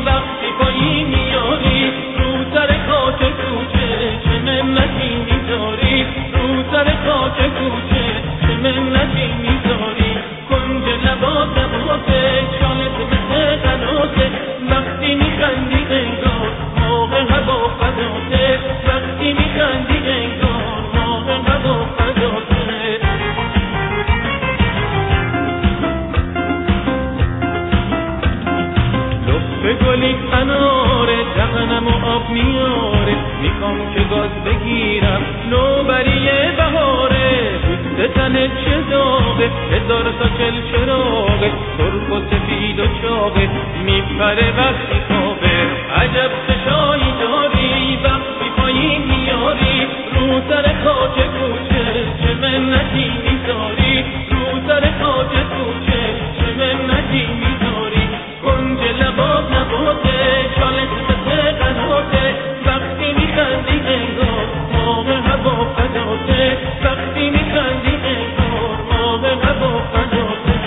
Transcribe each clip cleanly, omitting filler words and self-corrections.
وقتی پایی میاری رو سر خاک کوچه چه منتی میذاری رو سر خاک کوچه چه منتی میذاری کنج لبات نباته شالت مثل قناته وقتی میخندی انگار ماه هوا فداته وقتی میخندی انگار ماه هوا فداته به گلی اناره دهنم و آب میاره میخوام که گاز بگیرم نوبریه بهاره پوست تنت چه داغه هزار تا چراغه سرخ و سفید و چاقه میپره وقتی خوابه عجب چشایی داری وقتی پایین میاری رو سر خاک کوچه چه منتی میذاری رو سر خاک کوچه چه منتی میذاری کنج لبات نباته شالت مثل قناته وقتی میخندی انگار ماه هوا فداته وقتی میخندی انگار ماه هوا فداته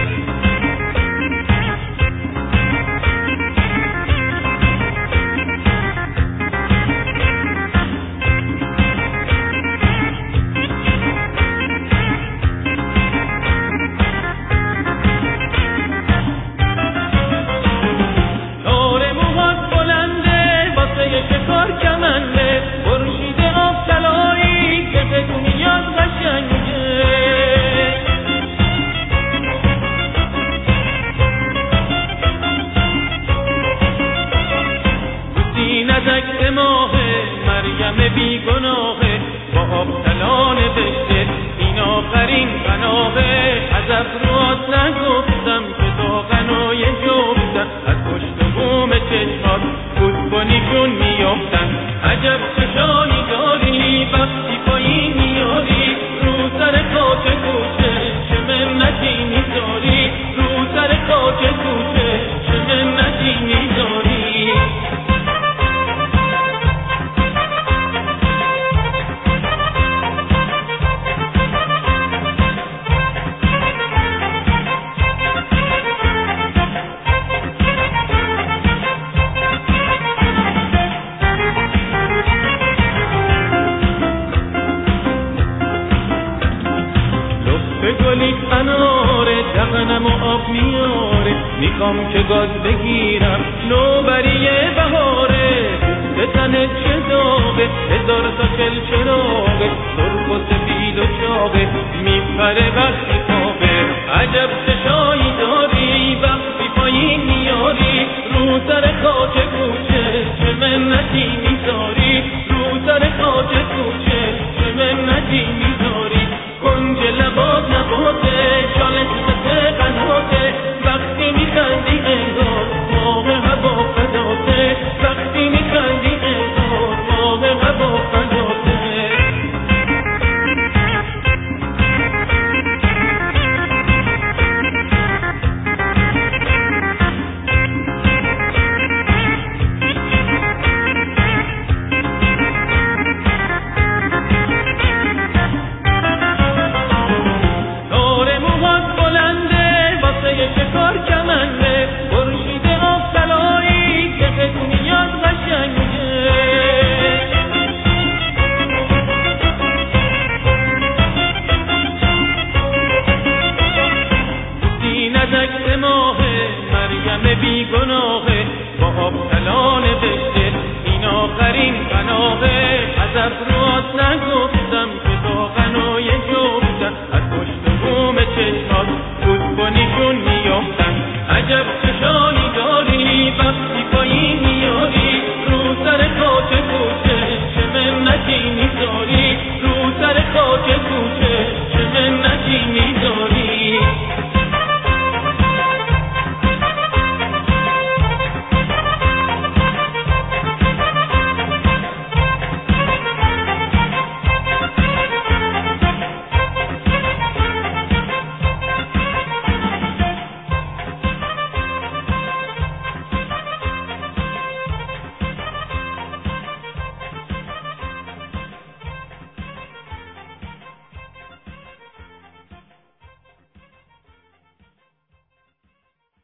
شکار کمنده خورشید آب طلایی که به دنیات قشنگه سینه‌ت ماهه مریم بیگناهه با آب طلا نوشته این آخرین پناهه از افراد نگفتم که تا غنای جفتم از پشت بوم چشمات بود کنیشون میافتن عجب چشایی داری وقتی پایین میاری رو سر خاک کوچه چه منتی میذاری رو سر خاک کوچه چه منتی میذاری به گلی اناره دهنم و آب میاره میخوام که گاز بگیرم نوبریه بهاره به تنت چه داغه هزار تا چراغه سرخ و سفید و چاقه میپره وقتی خوابه عجب چشایی داری وقتی پایین میاری رو سر خاک کوچه چه منتی میذاری رو سر خاک کوچه چه منتی میذاری کنج لبات نباته شالت مثل قناته وقتی میخندی انگار ماه هوا فداته وقتی میخندی انگار ماه هوا فداته شکار کمنده خورشید آب طلایی که به دنیات قشنگه سینه‌ت ماهه مریم بیگناهه با آب طلا نوشته این آخرین پناهه